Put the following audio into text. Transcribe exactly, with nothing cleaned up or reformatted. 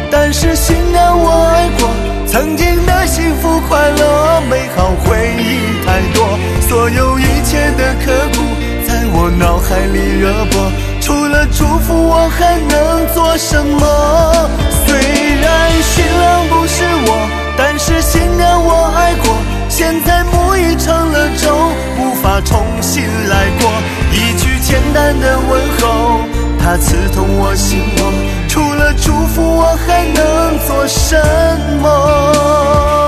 但是心安我爱过，曾经的幸福快乐美好回忆太多，所有一切的刻骨在我脑海里热播，除了祝福我还能做什么？虽然新郎不是我，但是心安我爱过，现在木已成了舟，无法重新来过，一句简单的问候，它刺痛我心窝，除了祝福我还能做什么？